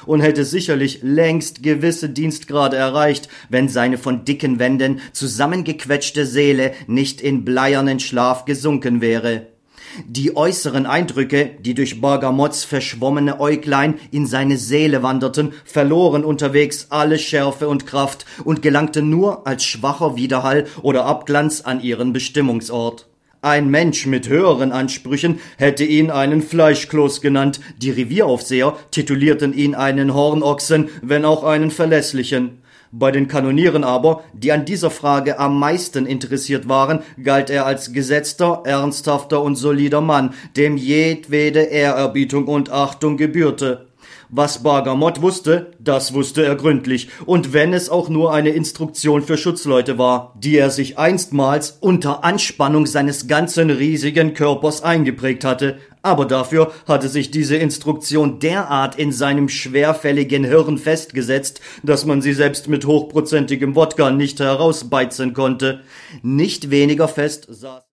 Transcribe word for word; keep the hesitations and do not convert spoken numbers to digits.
und hätte sicherlich längst gewisse Dienstgrade erreicht, wenn seine von dicken Wänden zusammengequetschte Seele nicht in bleiernen Schlaf gesunken wäre. Die äußeren Eindrücke, die durch Bargamotts verschwommene Äuglein in seine Seele wanderten, verloren unterwegs alle Schärfe und Kraft und gelangten nur als schwacher Widerhall oder Abglanz an ihren Bestimmungsort. Ein Mensch mit höheren Ansprüchen hätte ihn einen Fleischkloß genannt, die Revieraufseher titulierten ihn einen Hornochsen, wenn auch einen verlässlichen. Bei den Kanonieren aber, die an dieser Frage am meisten interessiert waren, galt er als gesetzter, ernsthafter und solider Mann, dem jedwede Ehrerbietung und Achtung gebührte. Was Bargamott wusste, das wusste er gründlich, und wenn es auch nur eine Instruktion für Schutzleute war, die er sich einstmals unter Anspannung seines ganzen riesigen Körpers eingeprägt hatte, aber dafür hatte sich diese Instruktion derart in seinem schwerfälligen Hirn festgesetzt, dass man sie selbst mit hochprozentigem Wodka nicht herausbeizen konnte. Nicht weniger fest saß